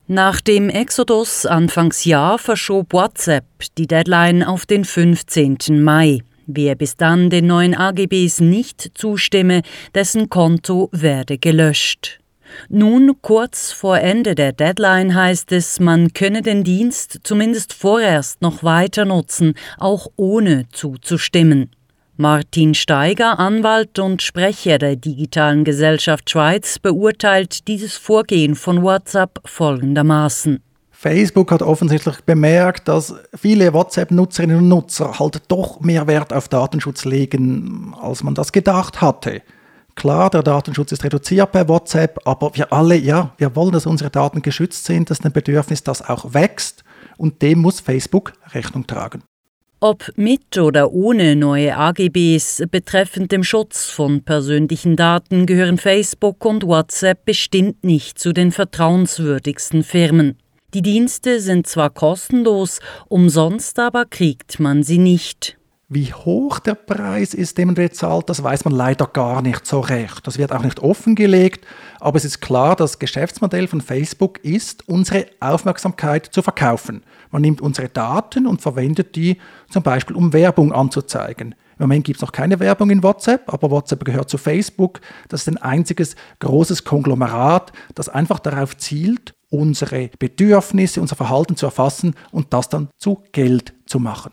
Nach dem Exodus Anfangsjahr verschob WhatsApp die Deadline auf den 15. Mai. Wer bis dann den neuen AGBs nicht zustimme, dessen Konto werde gelöscht. Nun, kurz vor Ende der Deadline heißt es, man könne den Dienst zumindest vorerst noch weiter nutzen, auch ohne zuzustimmen. Martin Steiger, Anwalt und Sprecher der Digitalen Gesellschaft Schweiz, beurteilt dieses Vorgehen von WhatsApp folgendermaßen. Facebook hat offensichtlich bemerkt, dass viele WhatsApp-Nutzerinnen und Nutzer halt doch mehr Wert auf Datenschutz legen, als man das gedacht hatte. Klar, der Datenschutz ist reduziert bei WhatsApp, aber wir alle, wir wollen, dass unsere Daten geschützt sind. Das ist ein Bedürfnis, das auch wächst und dem muss Facebook Rechnung tragen. Ob mit oder ohne neue AGBs betreffend dem Schutz von persönlichen Daten gehören Facebook und WhatsApp bestimmt nicht zu den vertrauenswürdigsten Firmen. Die Dienste sind zwar kostenlos, umsonst aber kriegt man sie nicht. Wie hoch der Preis ist, den man dort zahlt, das weiß man leider gar nicht so recht. Das wird auch nicht offengelegt, aber es ist klar, das Geschäftsmodell von Facebook ist, unsere Aufmerksamkeit zu verkaufen. Man nimmt unsere Daten und verwendet die zum Beispiel, um Werbung anzuzeigen. Im Moment gibt es noch keine Werbung in WhatsApp, aber WhatsApp gehört zu Facebook. Das ist ein einziges großes Konglomerat, das einfach darauf zielt, unsere Bedürfnisse, unser Verhalten zu erfassen und das dann zu Geld zu machen.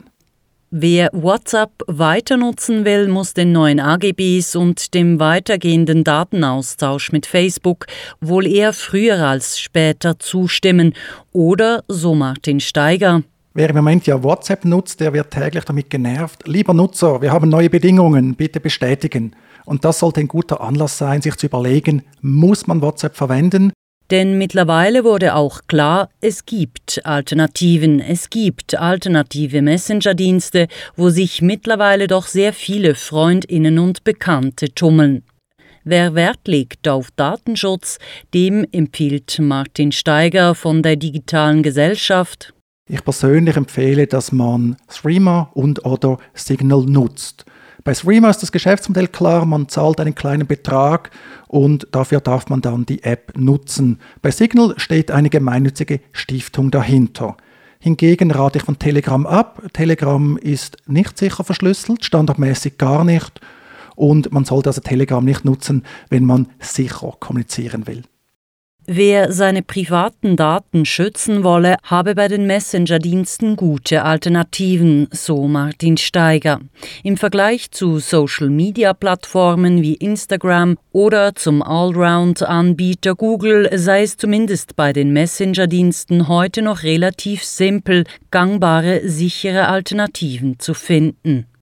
Wer WhatsApp weiter nutzen will, muss den neuen AGBs und dem weitergehenden Datenaustausch mit Facebook wohl eher früher als später zustimmen. Oder, so Martin Steiger: Wer im Moment WhatsApp nutzt, der wird täglich damit genervt. Lieber Nutzer, wir haben neue Bedingungen, bitte bestätigen. Und das sollte ein guter Anlass sein, sich zu überlegen, muss man WhatsApp verwenden? Denn mittlerweile wurde auch klar, es gibt Alternativen. Es gibt alternative Messenger-Dienste, wo sich mittlerweile doch sehr viele FreundInnen und Bekannte tummeln. Wer Wert legt auf Datenschutz, dem empfiehlt Martin Steiger von der Digitalen Gesellschaft: Ich persönlich empfehle, dass man Threema und/oder Signal nutzt. Bei Threema ist das Geschäftsmodell klar, man zahlt einen kleinen Betrag und dafür darf man dann die App nutzen. Bei Signal steht eine gemeinnützige Stiftung dahinter. Hingegen rate ich von Telegram ab. Telegram ist nicht sicher verschlüsselt, standardmäßig gar nicht. Und man sollte also Telegram nicht nutzen, wenn man sicher kommunizieren will. Wer seine privaten Daten schützen wolle, habe bei den Messenger-Diensten gute Alternativen, so Martin Steiger. Im Vergleich zu Social-Media-Plattformen wie Instagram oder zum Allround-Anbieter Google sei es zumindest bei den Messenger-Diensten heute noch relativ simpel, gangbare, sichere Alternativen zu finden.